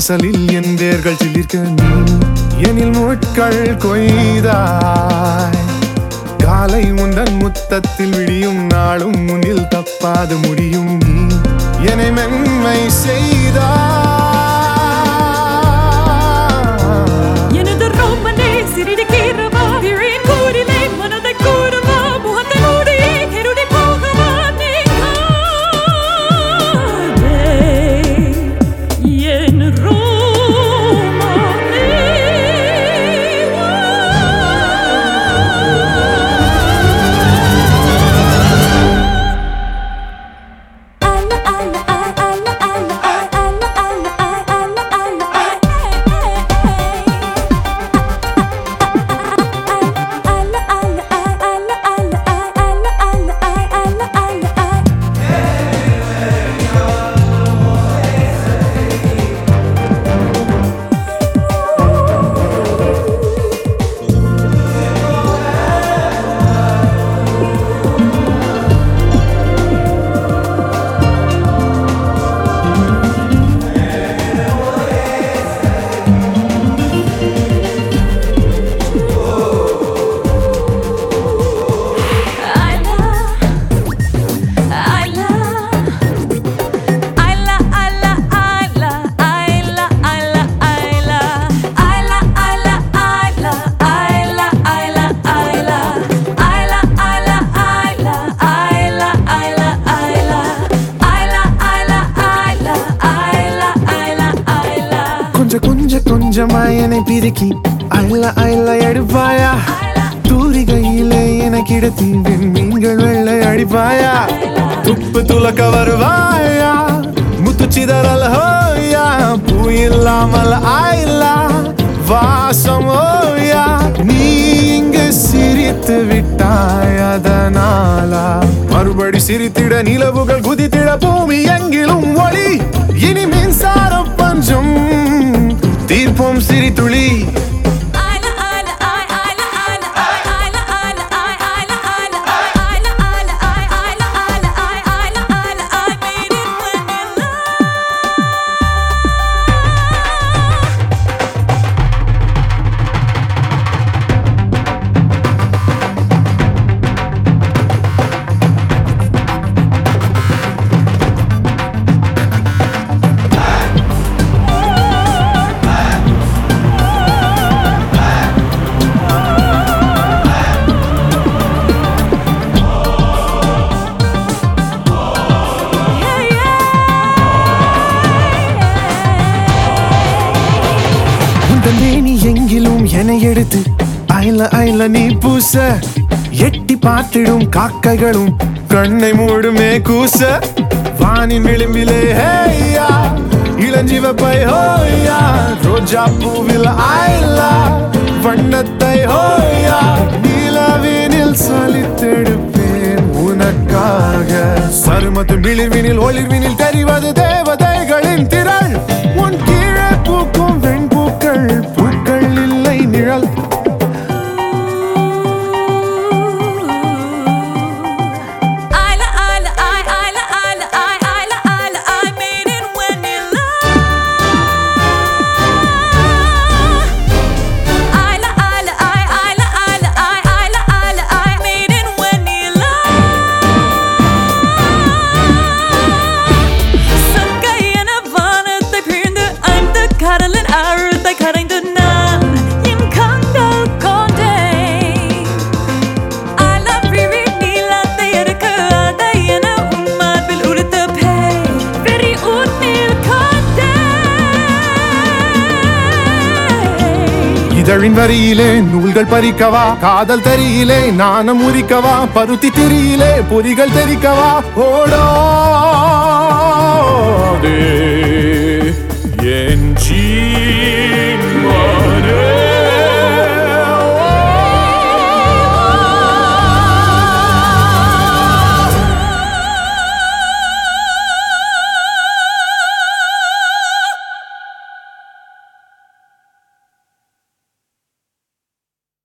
வாசலில் என் வேர்கள் சிலிர்க்க நீ எனில் முட்கள் கொய்தாய். காலை உந்தன் முத்தத்தில் விடியும் நாளும் முன்னில் தப்பாது முடியும் நீ என்னை மென்மை செய்தாய். எனது ரோமனே சிறிது கீரவா விழியின் கூடிலே மனதை கூடவா முகத்தை மூடி இருடி போகவா நீ காதே என் ரோமனே. கொஞ்சமாய் என்னை பிரிக்கி அள்ள அள்ள எடுப்பாயா. தூரிகையிலே என கிடத்தி மீன்கள் வெள்ளை அடிப்பாயா. துப்பு துலக்க வருவாயா முத்து சிதறல் ஹோயா. பூ இல்லாமல் ஆயில்லா வாசம் ஓயா. நீ இங்கு சிரித்து விட்டாய் அதனாலா மறுபடி சிரித்திட நிலவுகள் குதித்திட பூமி எங்கிலும் ஒளி. இனி மின்சார பஞ்சம் தீர்ப்போம் சிரித்துளி. நீ எங்கிலும் என்னை எடுத்து ஐல ஐல நீ பூச. எட்டி பார்த்திடும் காக்கைகளும் கண்ணை மூடுமே கூச. வானின் விளிம்பிலே ஹேயா இளஞ்சிவப்பை ஹோயா. ரோஜா பூவில் ஐலா வண்ணத்தை ஹோயா. நிலவினில் சலித்தெடுப்பேன் உனக்காக. சருமத்து விளிர்வினில் ஒளிர்வினில் தெரிவது தேவதைகளின் திரள். உன் கீழே பூக்கும் வெண்பூக்கள் பூக்கள் இல்லை நிழல். கடலின் ஆழத்தை கரைந்து நான் என் கண்கள் கொண்டேன். அளவிரி நீளத்தை எடுக்க அதை என உன் மார்பில் உடுத்த பேய் வெறி உன்னில் கொண்டேன். இதழின் வரியிலே நூல்கள் பறிக்கவா. காதல் தரியிலே நாணம் உரிக்கவா. பருத்தி திரியிலே பொறிகள் தெரிக்கவா. ஓடோ